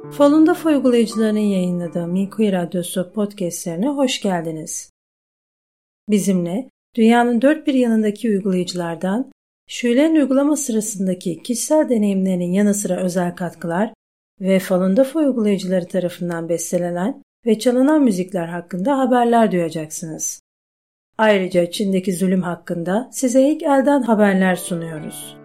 Falun Dafa uygulayıcılarının yayınladığı Mikuyu Radyosu podcastlerine hoş geldiniz. Bizimle dünyanın dört bir yanındaki uygulayıcılardan şuilerin uygulama sırasındaki kişisel deneyimlerinin yanı sıra özel katkılar ve Falun Dafa uygulayıcıları tarafından bestelenen ve çalınan müzikler hakkında haberler duyacaksınız. Ayrıca Çin'deki zulüm hakkında size ilk elden haberler sunuyoruz.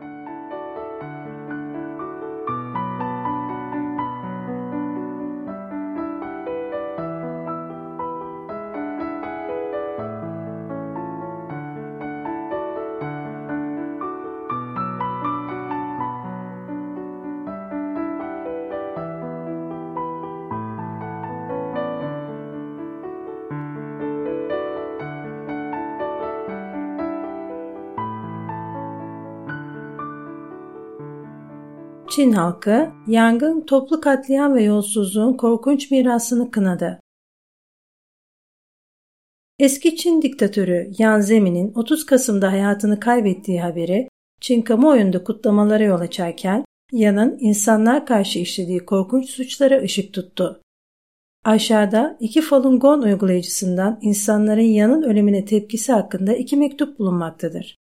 Çin halkı, yangın, toplu katliam ve yolsuzluğun korkunç mirasını kınadı. Eski Çin diktatörü Jiang Zemin'in 30 Kasım'da hayatını kaybettiği haberi Çin kamuoyunda kutlamalara yol açarken Jiang'ın insanlığa karşı işlediği korkunç suçlara ışık tuttu. Aşağıda iki Falun Gong uygulayıcısından insanların Jiang'ın ölümüne tepkisi hakkında iki mektup bulunmaktadır.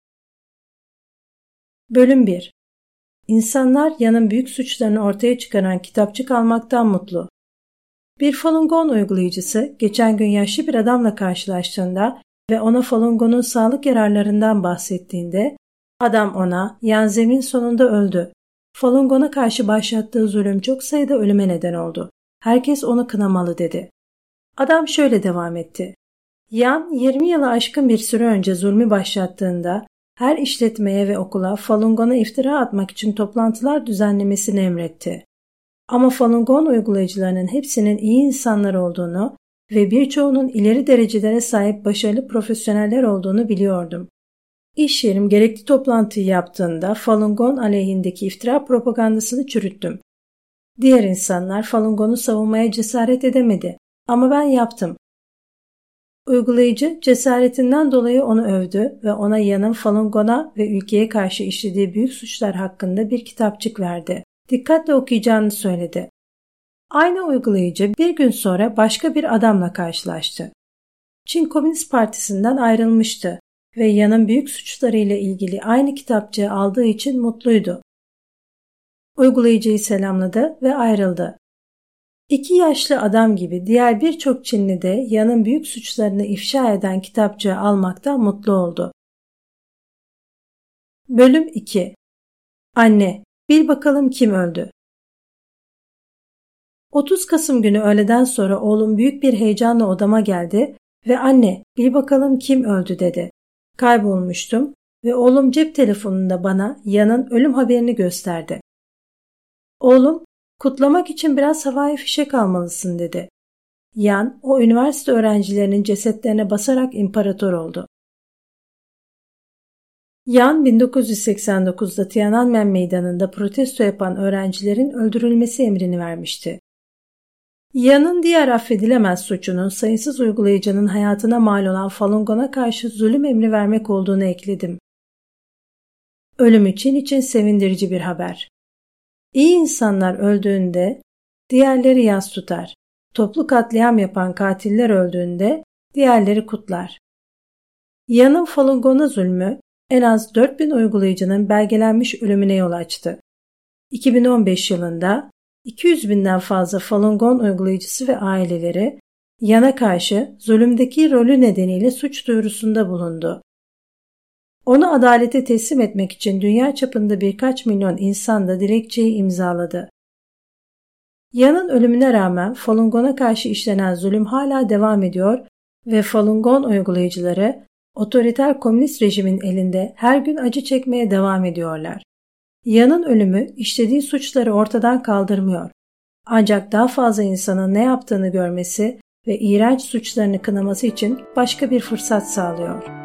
Bölüm 1. İnsanlar Jiang'ın büyük suçlarını ortaya çıkaran kitapçık almaktan mutlu. Bir Falun Gong uygulayıcısı geçen gün yaşlı bir adamla karşılaştığında ve ona Falun Gong'un sağlık yararlarından bahsettiğinde adam ona Jiang Zemin sonunda öldü. Falun Gong'a karşı başlattığı zulüm çok sayıda ölüme neden oldu. Herkes onu kınamalı dedi. Adam şöyle devam etti. Jiang 20 yılı aşkın bir süre önce zulmü başlattığında her işletmeye ve okula Falun Gong'a iftira atmak için toplantılar düzenlemesini emretti. Ama Falun Gong uygulayıcılarının hepsinin iyi insanlar olduğunu ve birçoğunun ileri derecelere sahip başarılı profesyoneller olduğunu biliyordum. İş yerim gerekli toplantıyı yaptığında Falun Gong aleyhindeki iftira propagandasını çürüttüm. Diğer insanlar Falun Gong'u savunmaya cesaret edemedi ama ben yaptım. Uygulayıcı cesaretinden dolayı onu övdü ve ona Jiang'ın Falun Gong'a ve ülkeye karşı işlediği büyük suçlar hakkında bir kitapçık verdi. Dikkatle okuyacağını söyledi. Aynı uygulayıcı bir gün sonra başka bir adamla karşılaştı. Çin Komünist Partisi'nden ayrılmıştı ve Jiang'ın büyük suçlarıyla ilgili aynı kitapçığı aldığı için mutluydu. Uygulayıcıyı selamladı ve ayrıldı. İki yaşlı adam gibi diğer birçok Çinli de Jiang'ın büyük suçlarını ifşa eden kitapçığı almaktan mutlu oldu. Bölüm 2. Anne, bil bakalım kim öldü? 30 Kasım günü öğleden sonra oğlum büyük bir heyecanla odama geldi ve anne, bil bakalım kim öldü dedi. Kaybolmuştum ve oğlum cep telefonunda bana Jiang'ın ölüm haberini gösterdi. Oğlum, kutlamak için biraz havai fişek almalısın dedi. Jiang, o üniversite öğrencilerinin cesetlerine basarak imparator oldu. Jiang 1989'da Tiananmen Meydanı'nda protesto yapan öğrencilerin öldürülmesi emrini vermişti. Jiang'ın diğer affedilemez suçunun sayısız uygulayıcının hayatına mal olan Falun Gong'a karşı zulüm emri vermek olduğunu ekledim. Ölüm için sevindirici bir haber. İyi insanlar öldüğünde diğerleri yas tutar. Toplu katliam yapan katiller öldüğünde diğerleri kutlar. Jiang'ın Falun Gong'a zulmü en az 4000 uygulayıcının belgelenmiş ölümüne yol açtı. 2015 yılında 200.000'den fazla Falun Gong uygulayıcısı ve aileleri Jiang'a karşı zulümdeki rolü nedeniyle suç duyurusunda bulundu. Onu adalete teslim etmek için dünya çapında birkaç milyon insan da dilekçeyi imzaladı. Jiang'ın ölümüne rağmen Falun Gong'a karşı işlenen zulüm hala devam ediyor ve Falun Gong uygulayıcıları otoriter komünist rejimin elinde her gün acı çekmeye devam ediyorlar. Jiang'ın ölümü işlediği suçları ortadan kaldırmıyor. Ancak daha fazla insanın ne yaptığını görmesi ve iğrenç suçlarını kınaması için başka bir fırsat sağlıyor.